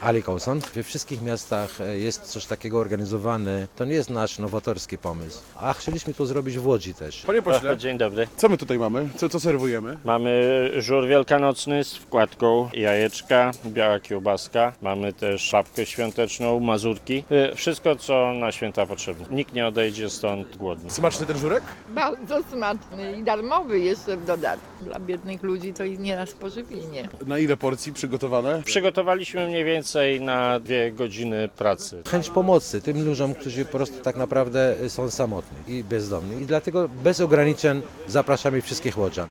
Ali Coulson. We wszystkich miastach jest coś takiego organizowane. To nie jest nasz nowatorski pomysł. A chcieliśmy to zrobić w Łodzi też. Panie pośle, Dzień dobry. co my tutaj mamy? Co serwujemy? Mamy żur wielkanocny z wkładką, jajeczka, biała kiełbaska. Mamy też szapkę świąteczną, mazurki. Wszystko, co na święta potrzebne. Nikt nie odejdzie stąd głodny. Smaczny ten żurek? Bardzo smaczny i darmowy jeszcze w dodatku. Dla biednych ludzi to i nieraz pożywienie. Na ile porcji przygotowane? Przygotowaliśmy mniej więcej na 2 godziny pracy. Chęć pomocy tym ludziom, którzy po prostu tak naprawdę są samotni i bezdomni. I dlatego bez ograniczeń zapraszamy wszystkich łodzian.